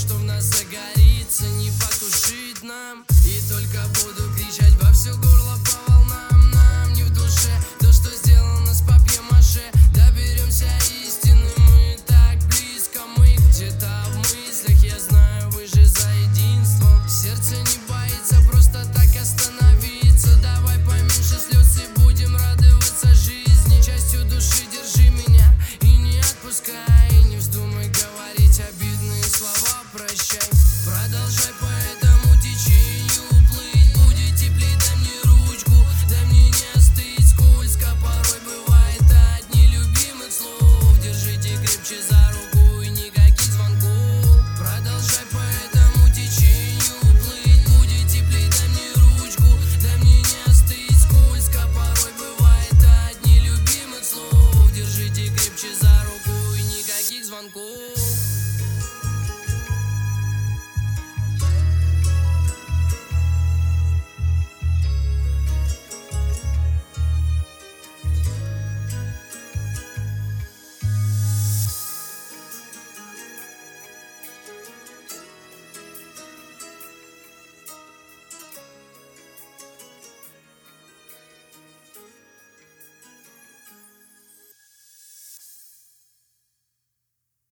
что в нас загорится, не потушить нам. И только буду кричать во все горло по волнам. Нам не в душе то, что сделано с папье-маше. Доберемся истины, мы так близко. Мы где-то в мыслях, я знаю, вы же за единство. Сердце не боится просто так остановиться. Давай поменьше слез и будем радоваться жизни. Частью души держи меня и не отпускай. И не вздумай говорить обидные слова, прощай. Продолжай по этому течению плыть. Будет теплей, дай мне ручку, дай мне не остыть. Скользко порой бывает от нелюбимых слов. Держите крепче за руку и никаких звонков. Продолжай по этому течению плыть. Будет теплей, дай мне ручку, дай мне не остыть. Скользко порой бывает от нелюбимых слов. Держите крепче за